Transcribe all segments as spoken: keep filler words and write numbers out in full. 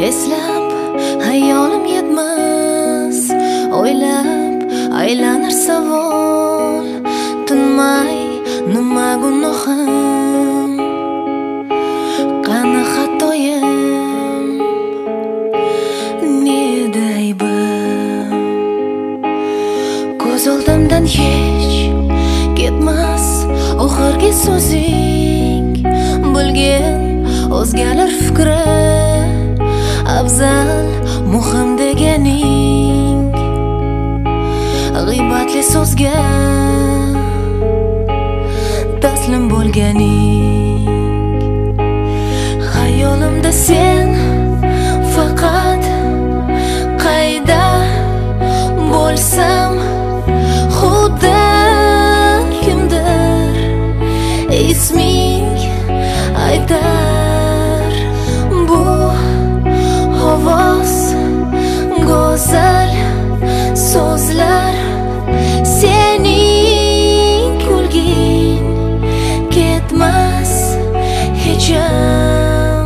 Eslab hayolim yetmas, o'ylab aylanar savol. Tinmay nima gunohim, qani xatoyim, neda aybim. Ko'z oldimdan hech ketmas oxirgi so'zing, bilgin o'zgalar fikri afzal muhim deganing. G'iybatli so'zga taslim bo'lganing. Xayolimda sen faqat qayda bo'lsam, xuddi kimdir isming aytar. Bu ovoz go'zal so'zlar, sening kulging ketmas hecham.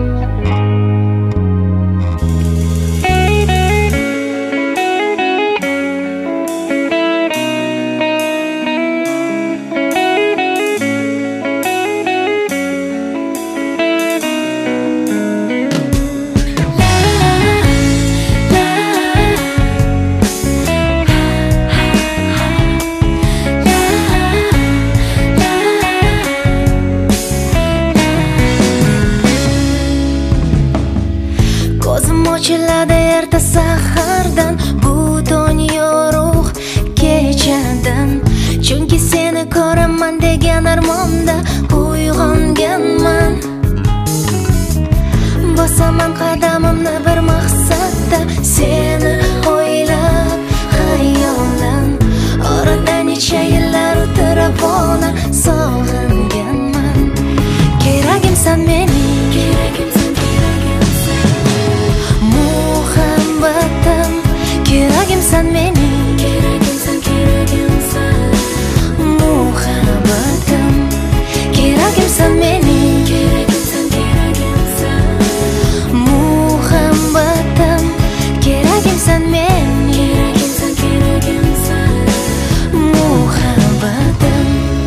Ko'zim ochiladi erta sahardan, bu dunyo ruh kechadan. Chunki seni ko'raman degan armonda uyg'onganman. Bosaman qadamimni bir maqsadda, seni o'ylab xayolan. Orada necha yillar o'tirib ona sog'inganman. Keragimsan mening, keragimsan, muhabbatim. Keragimsan mening, keragimsan, keragimsan, muhabbatim. Keragimsan mening, keragimsan, keragimsan, muhabbatim. Keragimsan mening, keragimsan, keragimsan, muhabbatim.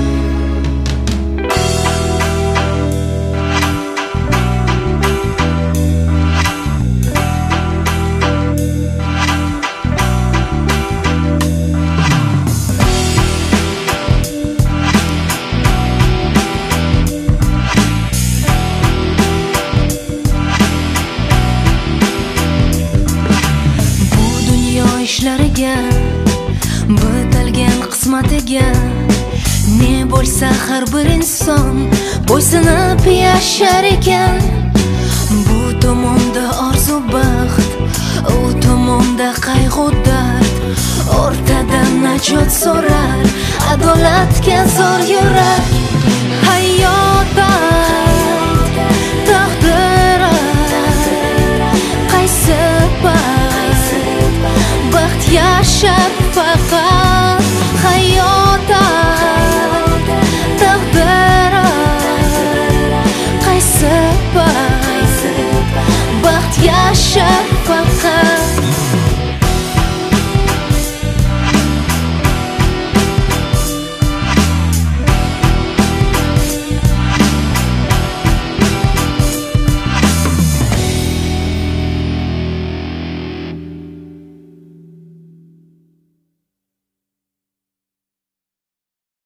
Ishlariga, bitilgan qismatiga ne bo'lsa har bir inson bo'ysunib yashar ekan. Bu tomonda orzu baxt, u tomonda qayg'u dard. O'rtada najot so'rar adolatga zor yurak.